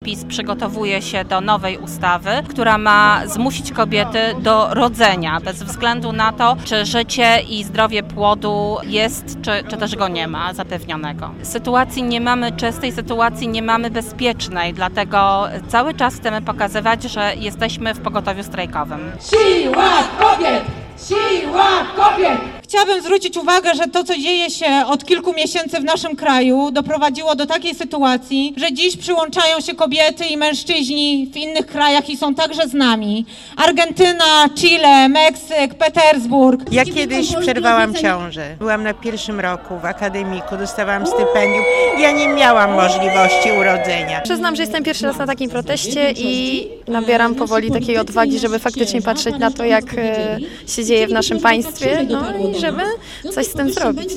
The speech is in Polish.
PiS przygotowuje się do nowej ustawy, która ma zmusić kobiety do rodzenia, bez względu na to, czy życie i zdrowie płodu jest, czy też go nie ma zapewnionego. Sytuacji nie mamy czystej, sytuacji nie mamy bezpiecznej, dlatego cały czas chcemy pokazywać, że jesteśmy w pogotowiu strajkowym. Siła kobiet! Siła kobiet! Chciałabym zwrócić uwagę, że to, co dzieje się od kilku miesięcy w naszym kraju, doprowadziło do takiej sytuacji, że dziś przyłączają się kobiety i mężczyźni w innych krajach i są także z nami. Argentyna, Chile, Meksyk, Petersburg. Ja kiedyś przerwałam ciążę. Byłam na pierwszym roku w akademiku, dostawałam stypendium. Ja nie miałam możliwości urodzenia. Przyznam, że jestem pierwszy raz na takim proteście i nabieram powoli takiej odwagi, żeby faktycznie patrzeć na to, jak się dzieje w naszym państwie, no i żeby coś z tym zrobić.